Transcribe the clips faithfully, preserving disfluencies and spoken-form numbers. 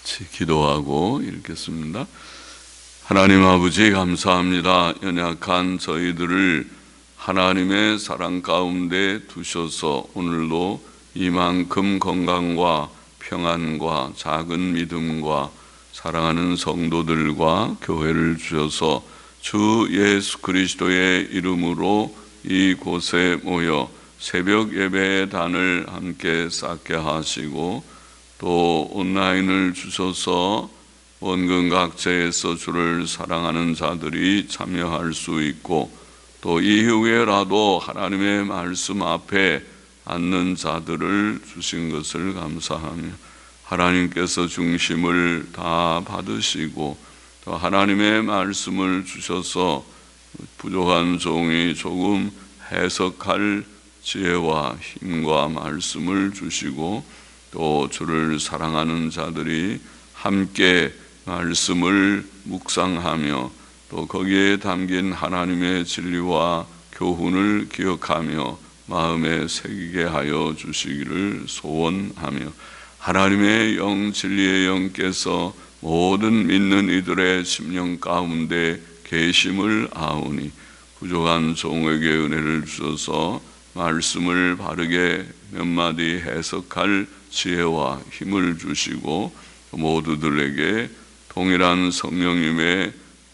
같이 기도하고 읽겠습니다. 하나님 아버지 감사합니다. 연약한 저희들을 하나님의 사랑 가운데 두셔서 오늘도 이만큼 건강과 평안과 작은 믿음과 사랑하는 성도들과 교회를 주셔서 주 예수 그리스도의 이름으로 이곳에 모여 새벽 예배의 단을 함께 쌓게 하시고 또 온라인을 주셔서 원근 각지에서 주를 사랑하는 자들이 참여할 수 있고 또 이후에라도 하나님의 말씀 앞에 앉는 자들을 주신 것을 감사하며 하나님께서 중심을 다 받으시고 또 하나님의 말씀을 주셔서 부족한 종이 조금 해석할 지혜와 힘과 말씀을 주시고 또 주를 사랑하는 자들이 함께 말씀을 묵상하며 또 거기에 담긴 하나님의 진리와 교훈을 기억하며 마음에 새기게 하여 주시기를 소원하며 하나님의 영 진리의 영께서 모든 믿는 이들의 심령 가운데 계심을 아오니 부족한 종에게 은혜를 주셔서 말씀을 바르게 몇 마디 해석할 지혜와 힘을 주시고 모두들에게 동일한 성령님의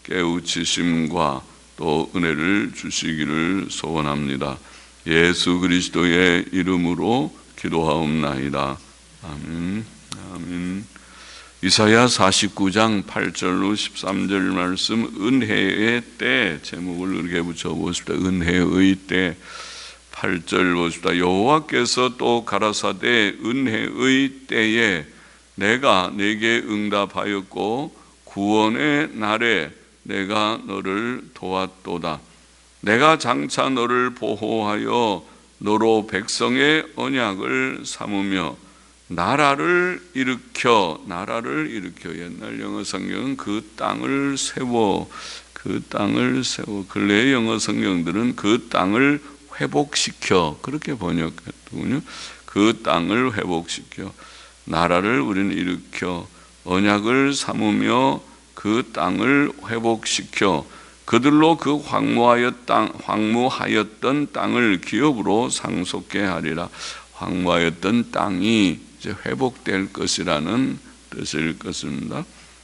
깨우치심과 또 은혜를 주시기를 소원합니다. 예수 그리스도의 이름으로 기도하옵나이다. 아멘. 아멘. 이사야 사십구 장 팔 절로 십삼 절 말씀, 은혜의 때 제목을 이렇게 붙여보십시다. 은혜의 때 팔 절 보십시다. 여호와께서 또 가라사대 은혜의 때에 내가 내게 응답하였고 구원의 날에 내가 너를 도왔도다. 내가 장차 너를 보호하여 너로 백성의 언약을 삼으며 나라를 일으켜 나라를 일으켜 옛날 영어 성경은 그 땅을 세워 그 땅을 세워 근래의 영어 성경들은 그 땅을 회복시켜 그렇게 번역했더군요. 그 땅을 회복시켜 나라를 우리는 일으켜 언약을 삼으며 그 땅을 회복시켜 그들로 그 황무하였 땅, 황무하였던 땅을 기업으로 상속케 하리라. 황무하였던 땅이 이제 회복될 것이라는 뜻일 것입니다.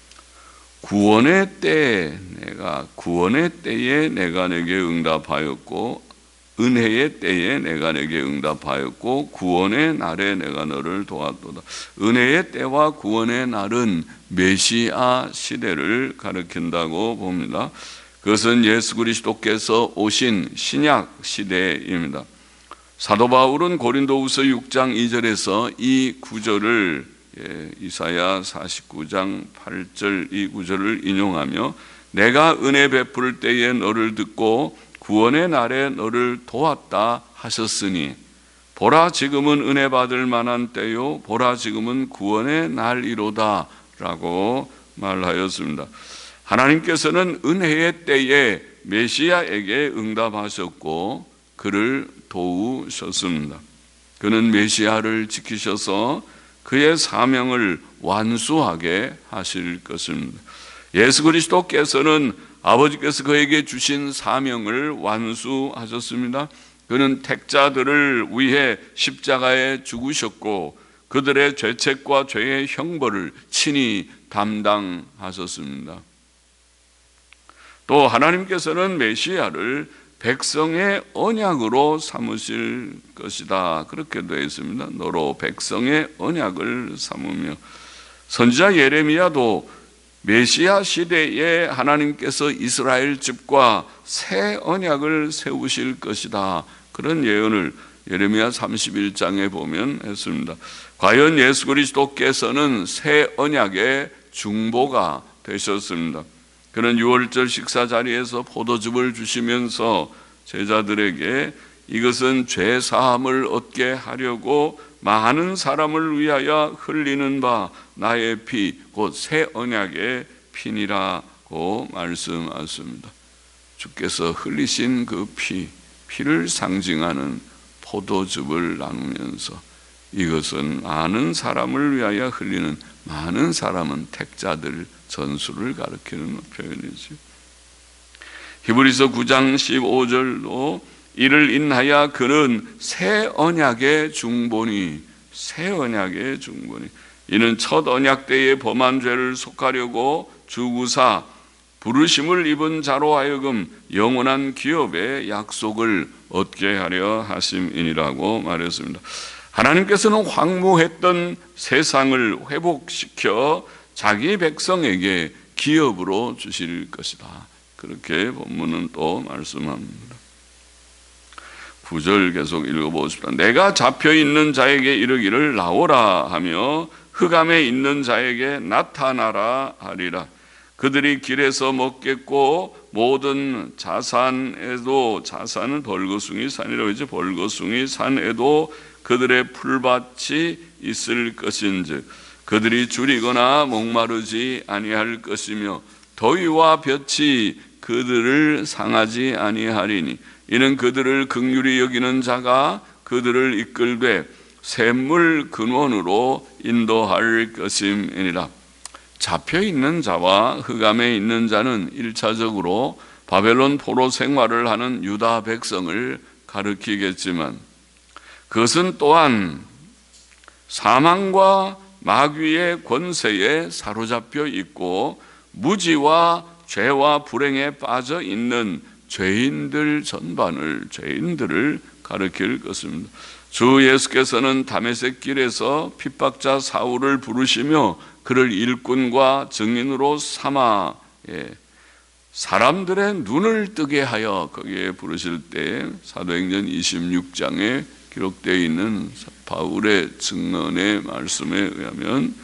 구원의 때에 내가 구원의 때에 내가 내게 응답하였고 은혜의 때에 내가 내게 응답하였고 구원의 날에 내가 너를 도왔도다. 은혜의 때와 구원의 날은 메시아 시대를 가리킨다고 봅니다. 그것은 예수 그리스도께서 오신 신약 시대입니다. 사도 바울은 고린도후서 육 장 이 절에서 이 구절을 이사야 사십구 장 팔 절 이 구절을 인용하며 내가 은혜 베풀 때에 너를 듣고 구원의 날에 너를 도왔다 하셨으니 보라 지금은 은혜 받을 만한 때요 보라 지금은 구원의 날이로다 라고 말하였습니다. 하나님께서는 은혜의 때에 메시아에게 응답하셨고 그를 도우셨습니다. 그는 메시아를 지키셔서 그의 사명을 완수하게 하실 것입니다. 예수 그리스도께서는 아버지께서 그에게 주신 사명을 완수하셨습니다. 그는 택자들을 위해 십자가에 죽으셨고 그들의 죄책과 죄의 형벌을 친히 담당하셨습니다. 또 하나님께서는 메시아를 백성의 언약으로 삼으실 것이다. 그렇게 되어 있습니다. 너로 백성의 언약을 삼으며 선지자 예레미야도 메시아 시대에 하나님께서 이스라엘 집과 새 언약을 세우실 것이다. 그런 예언을 예레미야 삼십일 장에 보면 했습니다. 과연 예수 그리스도께서는 새 언약의 중보가 되셨습니다. 그는 유월절 식사 자리에서 포도즙을 주시면서 제자들에게 이것은 죄 사함을 얻게 하려고 많은 사람을 위하여 흘리는 바 나의 피 곧 새 언약의 피니라고 말씀하셨습니다. 주께서 흘리신 그 피, 피를 상징하는 포도즙을 나누면서 이것은 많은 사람을 위하여 흘리는 많은 사람은 택자들 전수를 가리키는 표현이죠. 히브리서 구 장 십오 절로 이를 인하여 그는 새 언약의 중보니 새 언약의 중보니 이는 첫 언약 때에 범한 죄를 속하려고 주구사 부르심을 입은 자로 하여금 영원한 기업의 약속을 얻게 하려 하심이니라고 말했습니다. 하나님께서는 황무했던 세상을 회복시켜 자기 백성에게 기업으로 주실 것이다. 그렇게 본문은 또 말씀합니다. 구 절 계속 읽어보십시오. 내가 잡혀있는 자에게 이르기를 나오라 하며 흑암에 있는 자에게 나타나라 하리라. 그들이 길에서 먹겠고 모든 자산에도 자산은 벌거숭이 산이라고 했죠. 벌거숭이 산에도 그들의 풀밭이 있을 것인즉 그들이 줄이거나 목마르지 아니할 것이며 더위와 볕이 그들을 상하지 아니하리니 이는 그들을 긍휼히 여기는 자가 그들을 이끌되 샘물 근원으로 인도할 것임이니라. 잡혀있는 자와 흑암에 있는 자는 일차적으로 바벨론 포로 생활을 하는 유다 백성을 가리키겠지만 그것은 또한 사망과 마귀의 권세에 사로잡혀 있고 무지와 죄와 불행에 빠져 있는 죄인들 전반을 죄인들을 가리킬 것입니다. 주 예수께서는 다메섹 길에서 핍박자 사울을 부르시며 그를 일꾼과 증인으로 삼아 예, 사람들의 눈을 뜨게 하여 거기에 부르실 때 사도행전 이십육 장에 기록되어 있는 바울의 증언의 말씀에 의하면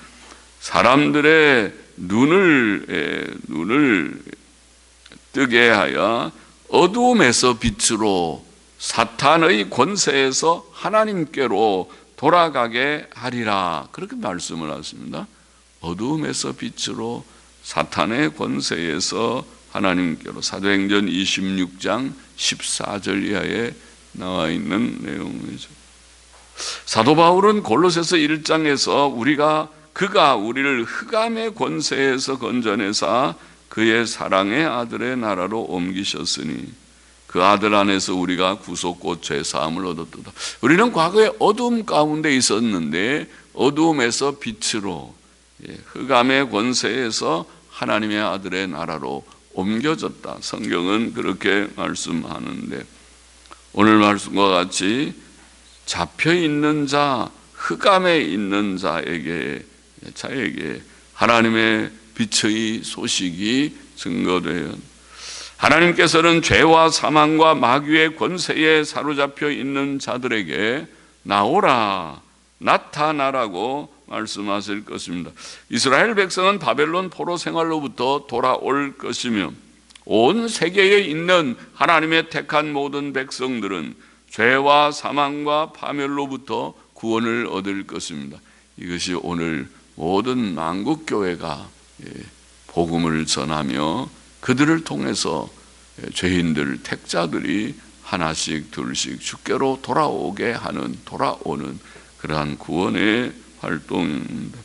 사람들의 눈을 예, 눈을 뜨게 하여 어두움에서 빛으로 사탄의 권세에서 하나님께로 돌아가게 하리라. 그렇게 말씀을 하십니다. 어두움에서 빛으로 사탄의 권세에서 하나님께로. 사도행전 이십육 장 십사 절 이하에 나와 있는 내용이죠. 사도 바울은 골로새서 일 장에서 우리가 그가 우리를 흑암의 권세에서 건져내사 그의 사랑의 아들의 나라로 옮기셨으니 그 아들 안에서 우리가 구속 곧 죄사함을 얻었도다. 우리는 과거에 어두움 가운데 있었는데 어두움에서 빛으로 흑암의 권세에서 하나님의 아들의 나라로 옮겨졌다. 성경은 그렇게 말씀하는데 오늘 말씀과 같이 잡혀있는 자, 흑암에 있는 자에게 자에게 하나님의 빛의 소식이 증거돼요. 하나님께서는 죄와 사망과 마귀의 권세에 사로잡혀 있는 자들에게 나오라, 나타나라고 말씀하실 것입니다. 이스라엘 백성은 바벨론 포로 생활로부터 돌아올 것이며 온 세계에 있는 하나님의 택한 모든 백성들은 죄와 사망과 파멸로부터 구원을 얻을 것입니다. 이것이 오늘 모든 만국교회가 복음을 전하며 그들을 통해서 죄인들, 택자들이 하나씩 둘씩 주께로 돌아오게 하는, 돌아오는 그러한 구원의 활동입니다.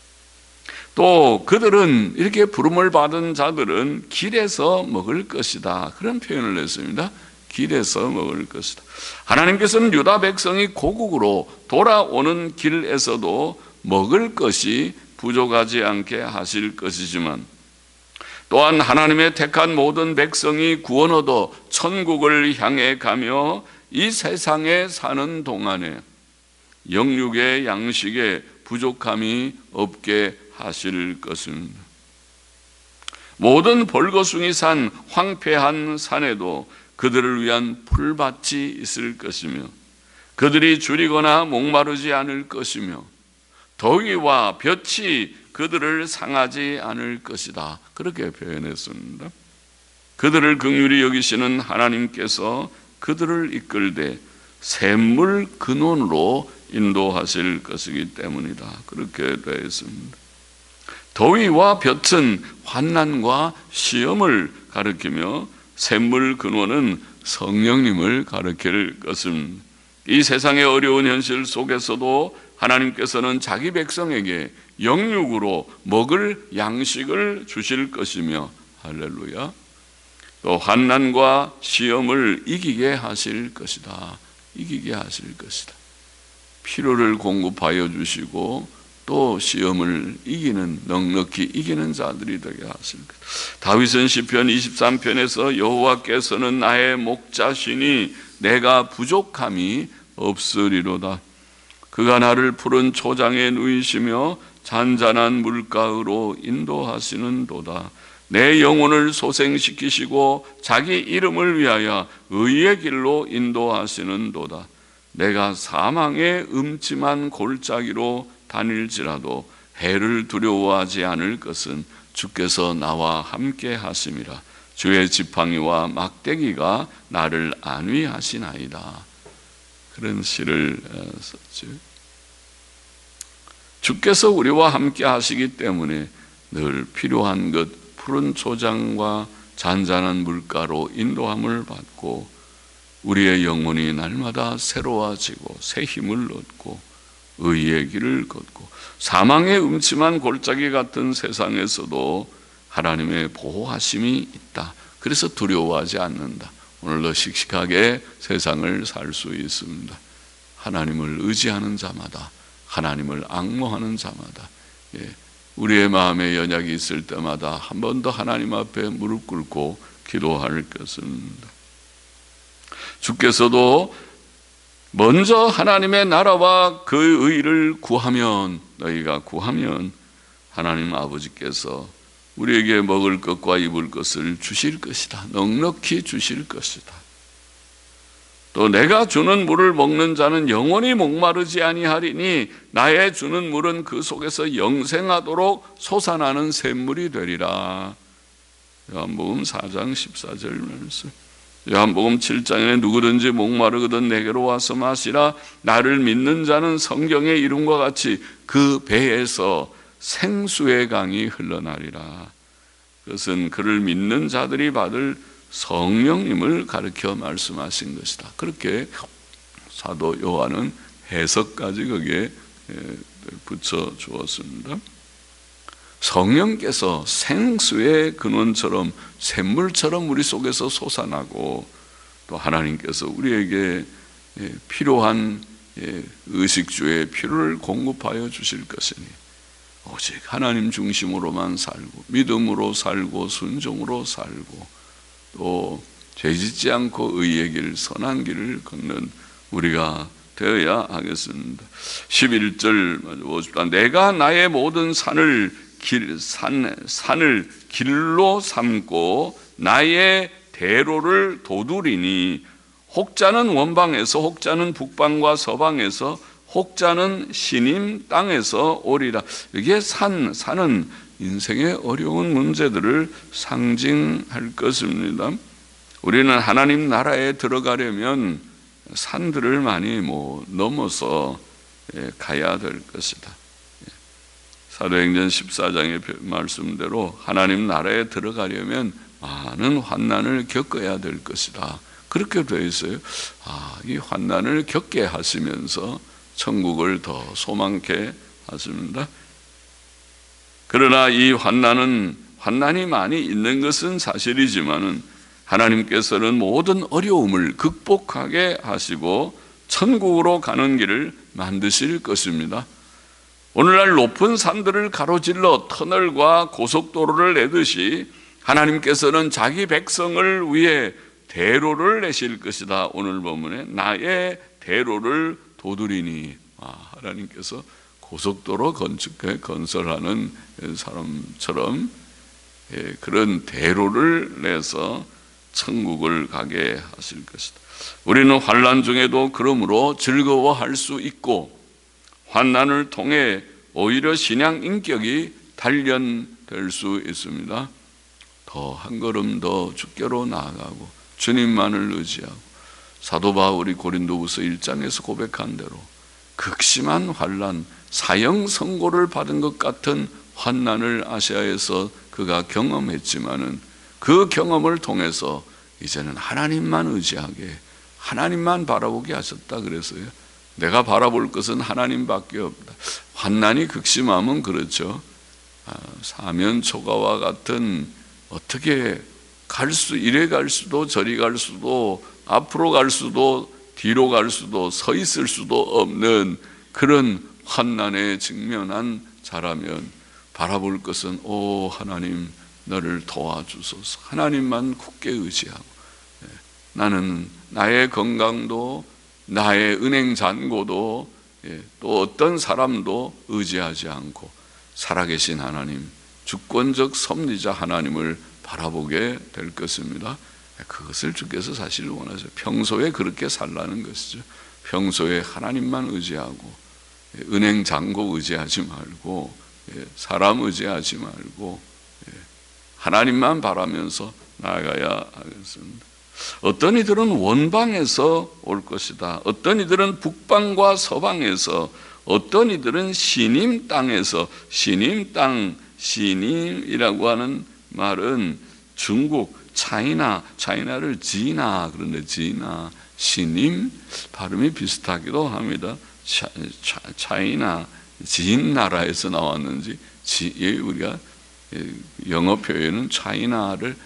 또 그들은 이렇게 부름을 받은 자들은 길에서 먹을 것이다. 그런 표현을 했습니다. 길에서 먹을 것이다. 하나님께서는 유다 백성이 고국으로 돌아오는 길에서도 먹을 것이 부족하지 않게 하실 것이지만 또한 하나님의 택한 모든 백성이 구원 얻어 천국을 향해 가며 이 세상에 사는 동안에 영육의 양식에 부족함이 없게 하실 것입니다. 모든 벌거숭이 산, 황폐한 산에도 그들을 위한 풀밭이 있을 것이며 그들이 줄이거나 목마르지 않을 것이며 더위와 볕이 그들을 상하지 않을 것이다. 그렇게 표현했습니다. 그들을 긍휼히 여기시는 하나님께서 그들을 이끌되 샘물 근원으로 인도하실 것이기 때문이다. 그렇게 되어 있습니다. 더위와 볕은 환난과 시험을 가리키며 샘물 근원은 성령님을 가리킬 것입니다. 이 세상의 어려운 현실 속에서도 하나님께서는 자기 백성에게 영육으로 먹을 양식을 주실 것이며, 할렐루야, 또 환난과 시험을 이기게 하실 것이다. 이기게 하실 것이다. 필요를 공급하여 주시고 또 시험을 이기는, 넉넉히 이기는 자들이 되게 하실 것. 다윗은 시편 이십삼 편에서 여호와께서는 나의 목자시니 내가 부족함이 없으리로다. 그가 나를 푸른 초장에 누이시며 잔잔한 물가으로 인도하시는도다. 내 영혼을 소생시키시고 자기 이름을 위하여 의의 길로 인도하시는도다. 내가 사망의 음침한 골짜기로 다닐지라도 해를 두려워하지 않을 것은 주께서 나와 함께 하심이라. 주의 지팡이와 막대기가 나를 안위하시나이다. 그런 시를 썼죠. 주께서 우리와 함께 하시기 때문에 늘 필요한 것, 푸른 초장과 잔잔한 물가로 인도함을 받고 우리의 영혼이 날마다 새로워지고 새 힘을 얻고 의의 길을 걷고 사망의 음침한 골짜기 같은 세상에서도 하나님의 보호하심이 있다. 그래서 두려워하지 않는다. 오늘도 씩씩하게 세상을 살 수 있습니다. 하나님을 의지하는 자마다, 하나님을 앙모하는 자마다, 예, 우리의 마음에 연약이 있을 때마다 한 번 더 하나님 앞에 무릎 꿇고 기도할 것입니다. 주께서도 먼저 하나님의 나라와 그 의를 구하면, 너희가 구하면 하나님 아버지께서 우리에게 먹을 것과 입을 것을 주실 것이다. 넉넉히 주실 것이다. 또 내가 주는 물을 먹는 자는 영원히 목마르지 아니하리니 나의 주는 물은 그 속에서 영생하도록 솟아나는 샘물이 되리라. 요한복음 사 장 십사 절 말씀. 요한복음 칠 장에 누구든지 목마르거든 내게로 와서 마시라. 나를 믿는 자는 성경의 이름과 같이 그 배에서 생수의 강이 흘러나리라. 그것은 그를 믿는 자들이 받을 성령님을 가르쳐 말씀하신 것이다. 그렇게 사도 요한은 해석까지 거기에 붙여 주었습니다. 성령께서 생수의 근원처럼 샘물처럼 우리 속에서 솟아나고 또 하나님께서 우리에게 필요한 의식주의 필요를 공급하여 주실 것이니 오직 하나님 중심으로만 살고 믿음으로 살고 순종으로 살고 또 죄짓지 않고 의의 길 선한 길을 걷는 우리가 되어야 하겠습니다. 십일 절 보십시다. 내가 나의 모든 산을 길, 산, 산을 길로 삼고 나의 대로를 도두리니 혹자는 원방에서 혹자는 북방과 서방에서 혹자는 시님 땅에서 오리라. 이게 산, 산은 인생의 어려운 문제들을 상징할 것입니다. 우리는 하나님 나라에 들어가려면 산들을 많이 뭐 넘어서 가야 될 것이다. 사도행전 십사 장의 말씀대로 하나님 나라에 들어가려면 많은 환난을 겪어야 될 것이다. 그렇게 되어 있어요. 아, 이 환난을 겪게 하시면서 천국을 더 소망케 하십니다. 그러나 이 환난은 환난이 많이 있는 것은 사실이지만은 하나님께서는 모든 어려움을 극복하게 하시고 천국으로 가는 길을 만드실 것입니다. 오늘날 높은 산들을 가로질러 터널과 고속도로를 내듯이 하나님께서는 자기 백성을 위해 대로를 내실 것이다. 오늘 본문에 나의 대로를 도두리니, 아, 하나님께서 고속도로 건축해 건설하는 사람처럼 그런 대로를 내서 천국을 가게 하실 것이다. 우리는 환난 중에도 그러므로 즐거워할 수 있고 환난을 통해 오히려 신앙 인격이 단련될 수 있습니다. 더 한 걸음 더 주께로 나아가고 주님만을 의지하고 사도 바울이 고린도후서 일 장에서 고백한 대로 극심한 환난, 사형 선고를 받은 것 같은 환난을 아시아에서 그가 경험했지만은 그 경험을 통해서 이제는 하나님만 의지하게, 하나님만 바라보게 하셨다 그랬어요. 내가 바라볼 것은 하나님밖에 없다. 환난이 극심하면 그렇죠. 사면 초가와 같은 어떻게 갈 수, 이래 갈 수도 저리 갈 수도 앞으로 갈 수도 뒤로 갈 수도 서 있을 수도 없는 그런 환난에 직면한 자라면 바라볼 것은 오 하나님 너를 도와주소서. 하나님만 굳게 의지하고 나는 나의 건강도 나의 은행 잔고도 또 어떤 사람도 의지하지 않고 살아계신 하나님, 주권적 섭리자 하나님을 바라보게 될 것입니다. 그것을 주께서 사실 원하세요. 평소에 그렇게 살라는 것이죠. 평소에 하나님만 의지하고 은행 잔고 의지하지 말고 사람 의지하지 말고 하나님만 바라면서 나아가야 하겠습니다. 어떤 이들은 원방에서 올 것이다. 어떤 이들은 북방과 서방에서, 어떤 이들은 시님 땅에서. 시님 땅, 시님이라고 하는 말은 중국, 차이나, 차이나를 지나 그런데 지나, 시님 발음이 비슷하기도 합니다. 차, 차, 차이나, 진 나라에서 나왔는지 지, 우리가 영어 표현은 차이나를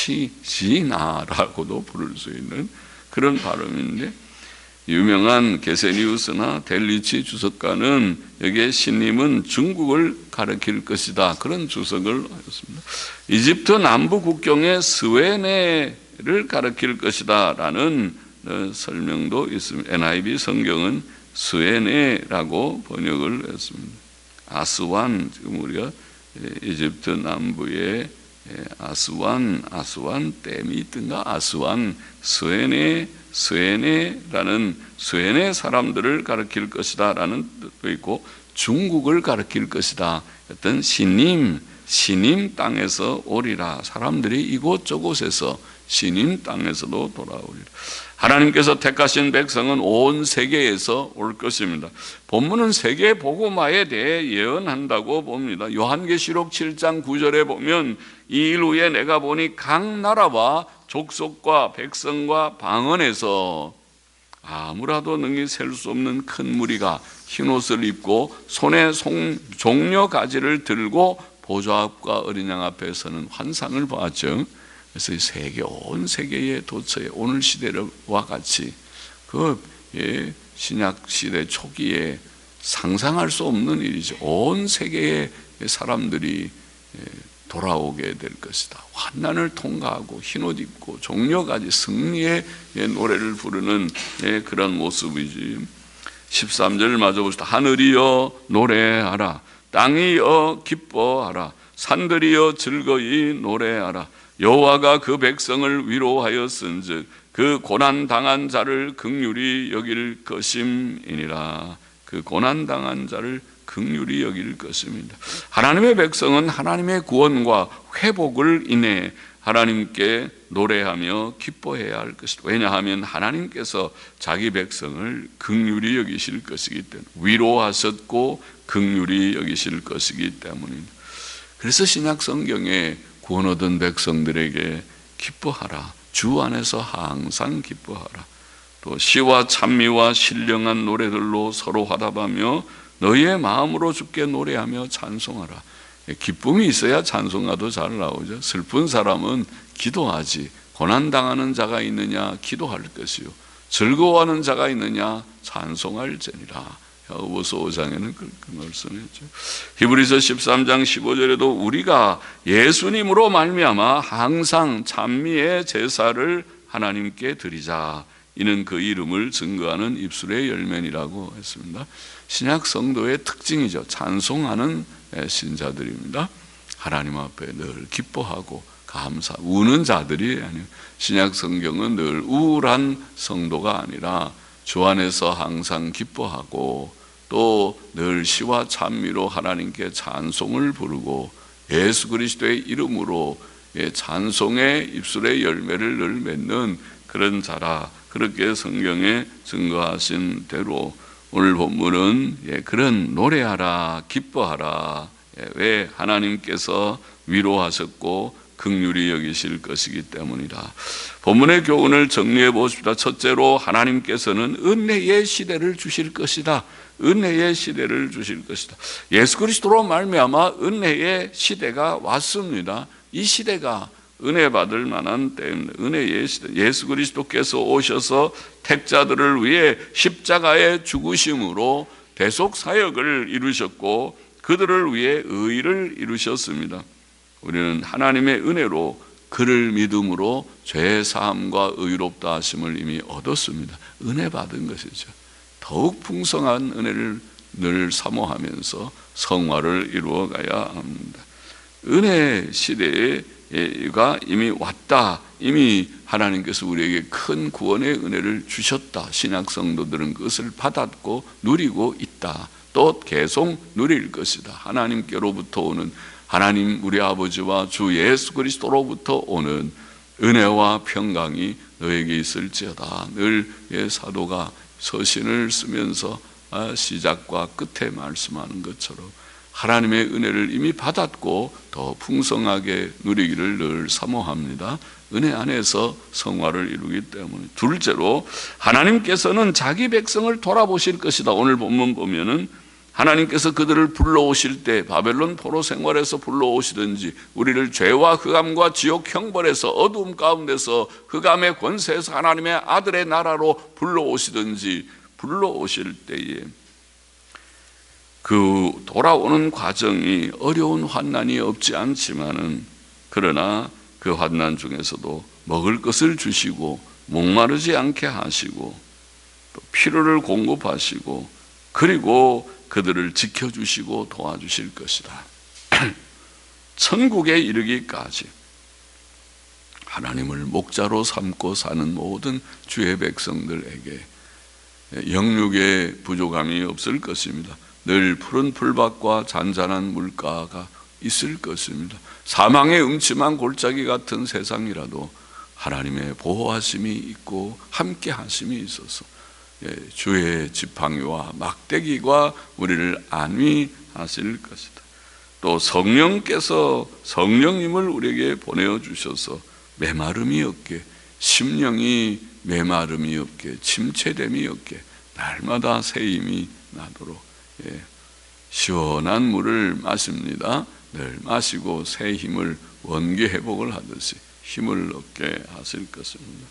치지나라고도 부를 수 있는 그런 발음인데, 유명한 게세니우스나 델리치 주석가는 여기에 신님은 중국을 가리킬 것이다 그런 주석을 하였습니다. 이집트 남부 국경의 스웨네를 가리킬 것이다 라는 설명도 있습니다. 엔아이브이 성경은 스웨네라고 번역을 했습니다. 아스완, 지금 우리가 이집트 남부에 아스완, 아스완 댐이 있던가, 아스완, 스웨네, 스웨네라는 스웨네 사람들을 가리킬 것이다 라는 뜻도 있고, 중국을 가리킬 것이다. 어떤 시님, 시님 땅에서 오리라. 사람들이 이곳저곳에서 시님 땅에서도 돌아오리라. 하나님께서 택하신 백성은 온 세계에서 올 것입니다. 본문은 세계 복음화에 대해 예언한다고 봅니다. 요한계시록 칠 장 구 절에 보면 이 일 후에 내가 보니 각 나라와 족속과 백성과 방언에서 아무라도 능히 셀 수 없는 큰 무리가 흰옷을 입고 손에 송, 종려 가지를 들고 보좌 앞과 어린 양 앞에 서는 환상을 보았죠. 그래서 세계, 온 세계의 도처에 오늘 시대와 같이 그 예, 신약 시대 초기에 상상할 수 없는 일이죠. 온 세계의 사람들이 예, 돌아오게 될 것이다. 환난을 통과하고 흰옷 입고 종려가지 승리의 예, 노래를 부르는 예, 그런 모습이지. 십삼 절 마저 봅시다. 하늘이여 노래하라. 땅이여 기뻐하라. 산들이여 즐거이 노래하라. 여호와가 그 백성을 위로하였은즉 그 고난 당한 자를 긍휼히 여길 것임이니라. 그 고난 당한 자를 긍휼히 여길 것입니다. 하나님의 백성은 하나님의 구원과 회복을 인해 하나님께 노래하며 기뻐해야 할 것이다. 왜냐하면 하나님께서 자기 백성을 긍휼히 여기실 것이기 때문에, 위로하셨고 긍휼히 여기실 것이기 때문입니다. 그래서 신약 성경에 구원 얻은 백성들에게 기뻐하라. 주 안에서 항상 기뻐하라. 또 시와 찬미와 신령한 노래들로 서로 화답하며 너희의 마음으로 주께 노래하며 찬송하라. 기쁨이 있어야 찬송가도 잘 나오죠. 슬픈 사람은 기도하지. 고난당하는 자가 있느냐 기도할 것이요 즐거워하는 자가 있느냐 찬송할지니라. 야고보서 오 장에는 그렇게 말씀했죠. 히브리서 십삼 장 십오 절에도 우리가 예수님으로 말미암아 항상 찬미의 제사를 하나님께 드리자. 이는 그 이름을 증거하는 입술의 열매니라고 했습니다. 신약 성도의 특징이죠. 찬송하는 신자들입니다. 하나님 앞에 늘 기뻐하고 감사, 우는 자들이 아니에요. 신약 성경은 늘 우울한 성도가 아니라 주 안에서 항상 기뻐하고 또 늘 시와 찬미로 하나님께 찬송을 부르고 예수 그리스도의 이름으로 찬송의 입술의 열매를 늘 맺는 그런 자라. 그렇게 성경에 증거하신 대로 오늘 본문은 그런 노래하라 기뻐하라. 왜? 하나님께서 위로하셨고 긍휼히 여기실 것이기 때문이다. 본문의 교훈을 정리해 보십시다. 첫째로 하나님께서는 은혜의 시대를 주실 것이다. 은혜의 시대를 주실 것이다. 예수 그리스도로 말미암아 은혜의 시대가 왔습니다. 이 시대가 은혜 받을 만한 때입니다. 은혜의 시대. 예수 그리스도께서 오셔서 택자들을 위해 십자가의 죽으심으로 대속 사역을 이루셨고 그들을 위해 의를 이루셨습니다. 우리는 하나님의 은혜로 그를 믿음으로 죄 사함과 의롭다 하심을 이미 얻었습니다. 은혜 받은 것이죠. 더욱 풍성한 은혜를 늘 사모하면서 성화를 이루어 가야 합니다. 은혜 시대가 이미 왔다. 이미 하나님께서 우리에게 큰 구원의 은혜를 주셨다. 신약 성도들은 그것을 받았고 누리고 있다. 또 계속 누릴 것이다. 하나님께로부터 오는, 하나님 우리 아버지와 주 예수 그리스도로부터 오는 은혜와 평강이 너에게 있을지어다. 늘 사도가 서신을 쓰면서 시작과 끝에 말씀하는 것처럼 하나님의 은혜를 이미 받았고 더 풍성하게 누리기를 늘 사모합니다. 은혜 안에서 성화를 이루기 때문에. 둘째로 하나님께서는 자기 백성을 돌아보실 것이다. 오늘 본문 보면은 하나님께서 그들을 불러오실 때 바벨론 포로 생활에서 불러오시든지 우리를 죄와 흑암과 지옥 형벌에서 어두움 가운데서 흑암의 권세에서 하나님의 아들의 나라로 불러오시든지 불러오실 때에 그 돌아오는 과정이 어려운 환난이 없지 않지만은 그러나 그 환난 중에서도 먹을 것을 주시고 목마르지 않게 하시고 또 필요를 공급하시고 그리고 그들을 지켜주시고 도와주실 것이다. 천국에 이르기까지 하나님을 목자로 삼고 사는 모든 주의 백성들에게 영육의 부족함이 없을 것입니다. 늘 푸른 풀밭과 잔잔한 물가가 있을 것입니다. 사망의 음침한 골짜기 같은 세상이라도 하나님의 보호하심이 있고 함께 하심이 있어서 주의 지팡이와 막대기가 우리를 안위하실 것이다. 또 성령께서 성령님을 우리에게 보내주셔서 메마름이 없게, 심령이 메마름이 없게, 침체됨이 없게 날마다 새 힘이 나도록 예, 시원한 물을 마십니다. 늘 마시고 새 힘을 원기 회복을 하듯이 힘을 얻게 하실 것입니다.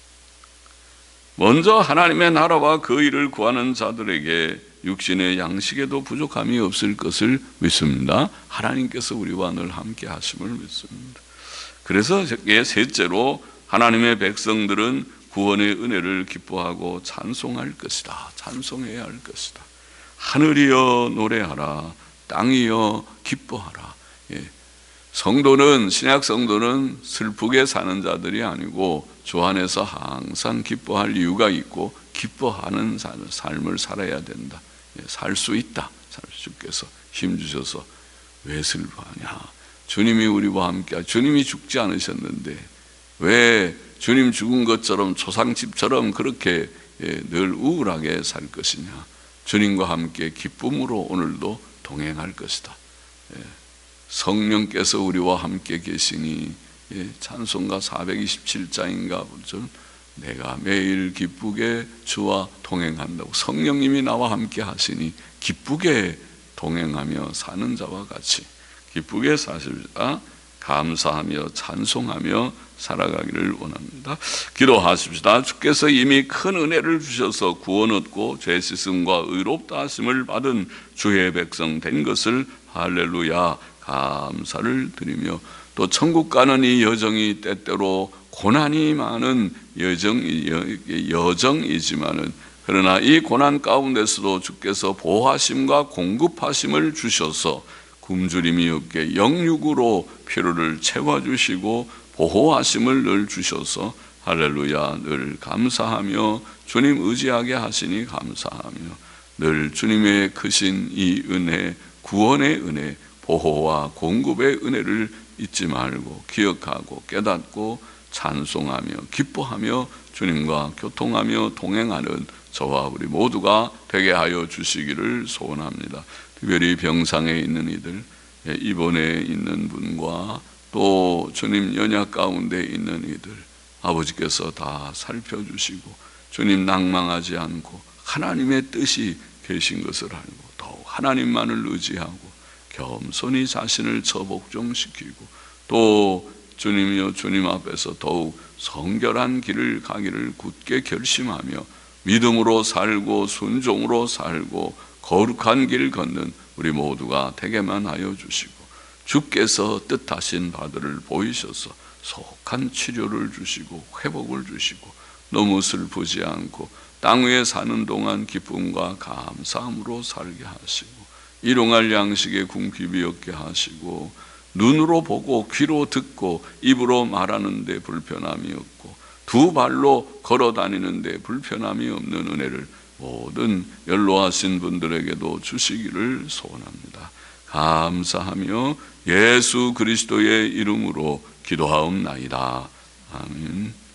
먼저 하나님의 나라와 그 일을 구하는 자들에게 육신의 양식에도 부족함이 없을 것을 믿습니다. 하나님께서 우리와 늘 함께 하심을 믿습니다. 그래서 셋째로 하나님의 백성들은 구원의 은혜를 기뻐하고 찬송할 것이다. 찬송해야 할 것이다. 하늘이여 노래하라, 땅이여 기뻐하라. 예. 성도는, 신약 성도는 슬프게 사는 자들이 아니고 주 안에서 항상 기뻐할 이유가 있고 기뻐하는 삶을 살아야 된다. 살 수 있다. 주께서 힘주셔서 왜 슬퍼하냐. 주님이 우리와 함께, 주님이 죽지 않으셨는데 왜 주님 죽은 것처럼 초상집처럼 그렇게 늘 우울하게 살 것이냐. 주님과 함께 기쁨으로 오늘도 동행할 것이다. 성령께서 우리와 함께 계시니 찬송가 사백이십칠 장인가 보죠. 내가 매일 기쁘게 주와 동행한다고. 성령님이 나와 함께 하시니 기쁘게 동행하며 사는 자와 같이 기쁘게 사십시다. 감사하며 찬송하며 살아가기를 원합니다. 기도하십시다. 주께서 이미 큰 은혜를 주셔서 구원 얻고 죄 씻음과 의롭다 하심을 받은 주의 백성 된 것을 할렐루야 감사를 드리며 또 천국 가는 이 여정이 때때로 고난이 많은 여정, 여정이지만은 그러나 이 고난 가운데서도 주께서 보호하심과 공급하심을 주셔서 굶주림이 없게 영육으로 필요를 채워주시고 보호하심을 늘 주셔서 할렐루야 늘 감사하며 주님 의지하게 하시니 감사하며 늘 주님의 크신 이 은혜, 구원의 은혜, 보호와 공급의 은혜를 잊지 말고 기억하고 깨닫고 찬송하며 기뻐하며 주님과 교통하며 동행하는 저와 우리 모두가 되게 하여 주시기를 소원합니다. 특별히 병상에 있는 이들, 입원해 있는 분과 또 주님 연약 가운데 있는 이들 아버지께서 다 살펴주시고 주님 낭망하지 않고 하나님의 뜻이 계신 것을 알고 더욱 하나님만을 의지하고 겸손히 자신을 처복종시키고 또 주님이여 주님 앞에서 더욱 성결한 길을 가기를 굳게 결심하며 믿음으로 살고 순종으로 살고 거룩한 길 걷는 우리 모두가 되게만 하여 주시고 주께서 뜻하신 바들을 보이셔서 속한 치료를 주시고 회복을 주시고 너무 슬프지 않고 땅 위에 사는 동안 기쁨과 감사함으로 살게 하시고 일용할 양식에 궁핍이 없게 하시고 눈으로 보고 귀로 듣고 입으로 말하는데 불편함이 없고 두 발로 걸어 다니는데 불편함이 없는 은혜를 모든 연로하신 분들에게도 주시기를 소원합니다. 감사하며 예수 그리스도의 이름으로 기도하옵나이다. 아멘.